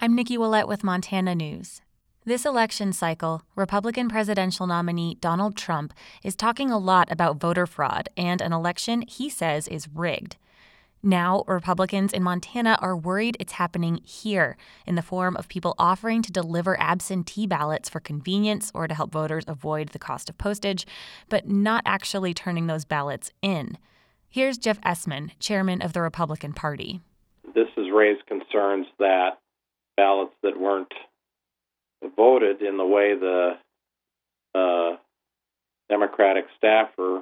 I'm Nikki Willett with Montana News. This election cycle, Republican presidential nominee Donald Trump is talking a lot about voter fraud and an election he says is rigged. Now, Republicans in Montana are worried it's happening here in the form of people offering to deliver absentee ballots for convenience or to help voters avoid the cost of postage, but not actually turning those ballots in. Here's Jeff Essman, chairman of the Republican Party. This has raised concerns that ballots that weren't voted in the way the Democratic staffer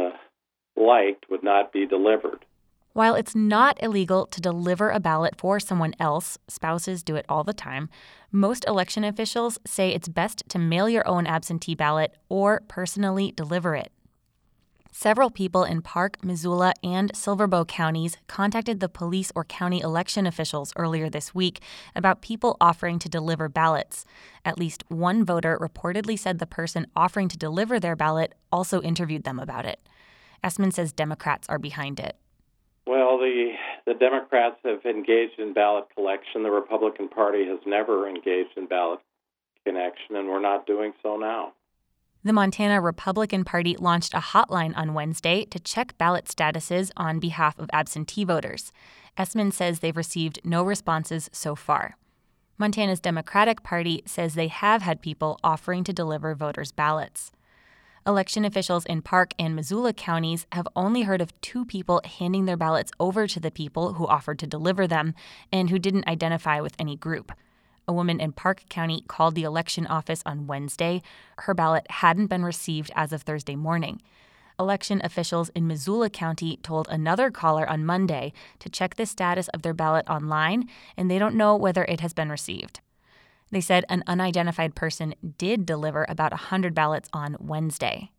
liked would not be delivered. While it's not illegal to deliver a ballot for someone else, spouses do it all the time, most election officials say it's best to mail your own absentee ballot or personally deliver it. Several people in Park, Missoula, and Silver Bow counties contacted the police or county election officials earlier this week about people offering to deliver ballots. At least one voter reportedly said the person offering to deliver their ballot also interviewed them about it. Essman says Democrats are behind it. Well, the Democrats have engaged in ballot collection. The Republican Party has never engaged in ballot collection, and we're not doing so now. The Montana Republican Party launched a hotline on Wednesday to check ballot statuses on behalf of absentee voters. Essman says they've received no responses so far. Montana's Democratic Party says they have had people offering to deliver voters' ballots. Election officials in Park and Missoula counties have only heard of 2 people handing their ballots over to the people who offered to deliver them and who didn't identify with any group. A woman in Park County called the election office on Wednesday. Her ballot hadn't been received as of Thursday morning. Election officials in Missoula County told another caller on Monday to check the status of their ballot online, and they don't know whether it has been received. They said an unidentified person did deliver about 100 ballots on Wednesday.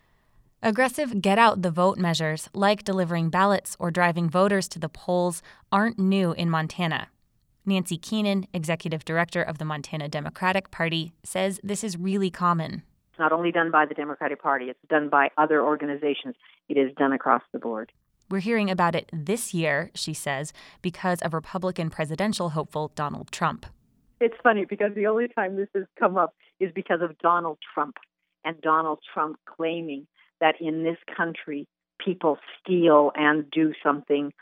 Aggressive get-out-the-vote measures, like delivering ballots or driving voters to the polls, aren't new in Montana. Nancy Keenan, executive director of the Montana Democratic Party, says this is really common. It's not only done by the Democratic Party, it's done by other organizations. It is done across the board. We're hearing about it this year, she says, because of Republican presidential hopeful Donald Trump. It's funny because the only time this has come up is because of Donald Trump and Donald Trump claiming that in this country people steal and do something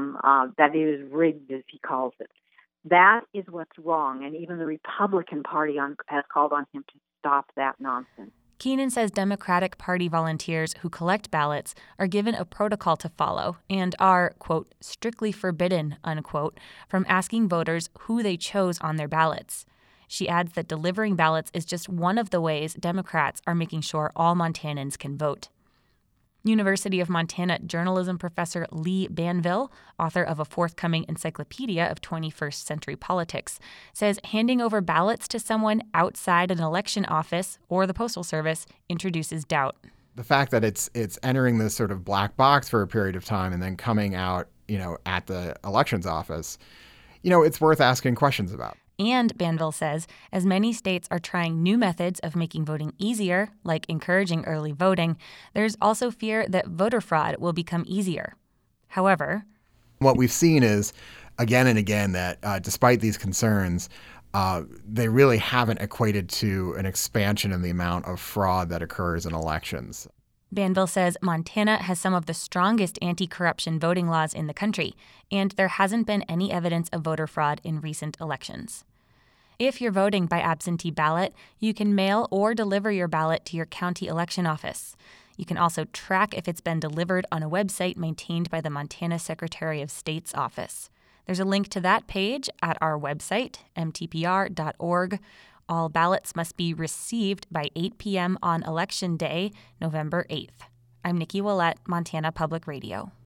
that is rigged, as he calls it. That is what's wrong, and even the Republican Party has called on him to stop that nonsense. Keenan says Democratic Party volunteers who collect ballots are given a protocol to follow and are, quote, strictly forbidden, unquote, from asking voters who they chose on their ballots. She adds that delivering ballots is just one of the ways Democrats are making sure all Montanans can vote. University of Montana journalism professor Lee Banville, author of a forthcoming encyclopedia of 21st century politics, says handing over ballots to someone outside an election office or the Postal Service introduces doubt. The fact that it's entering this sort of black box for a period of time and then coming out, at the elections office, it's worth asking questions about. And, Banville says, as many states are trying new methods of making voting easier, like encouraging early voting, there's also fear that voter fraud will become easier. However, what we've seen is, again and again, that despite these concerns, they really haven't equated to an expansion in the amount of fraud that occurs in elections. Banville says Montana has some of the strongest anti-corruption voting laws in the country, and there hasn't been any evidence of voter fraud in recent elections. If you're voting by absentee ballot, you can mail or deliver your ballot to your county election office. You can also track if it's been delivered on a website maintained by the Montana Secretary of State's office. There's a link to that page at our website, mtpr.org. All ballots must be received by 8 p.m. on Election Day, November 8th. I'm Nikki Willett, Montana Public Radio.